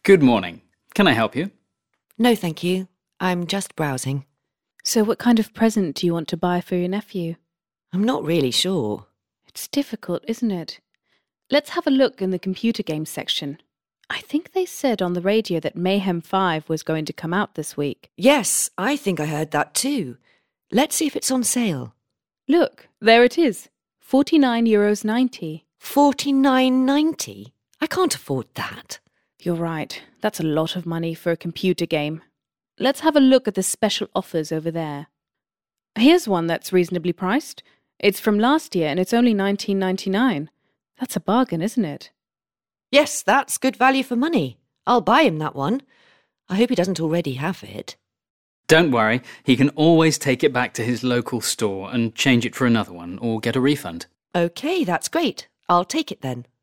Good morning. Can I help you? No, thank you. I'm just browsing. So what kind of present do you want to buy for your nephew? I'm not really sure. It's difficult, isn't it? Let's have a look in the computer games section. I think they said on the radio that Mayhem 5 was going to come out this week. Yes, I think I heard that too. Let's see if it's on sale. Look, there it is. €49.90. $49.90? I can't afford that. You're right. That's a lot of money for a computer game. Let's have a look at the special offers over there. Here's one that's reasonably priced. It's from last year and it's only $19.99. That's a bargain, isn't it? Yes, that's good value for money. I'll buy him that one. I hope he doesn't already have it. Don't worry, he can always take it back to his local store and change it for another one or get a refund. OK, that's great. I'll take it then.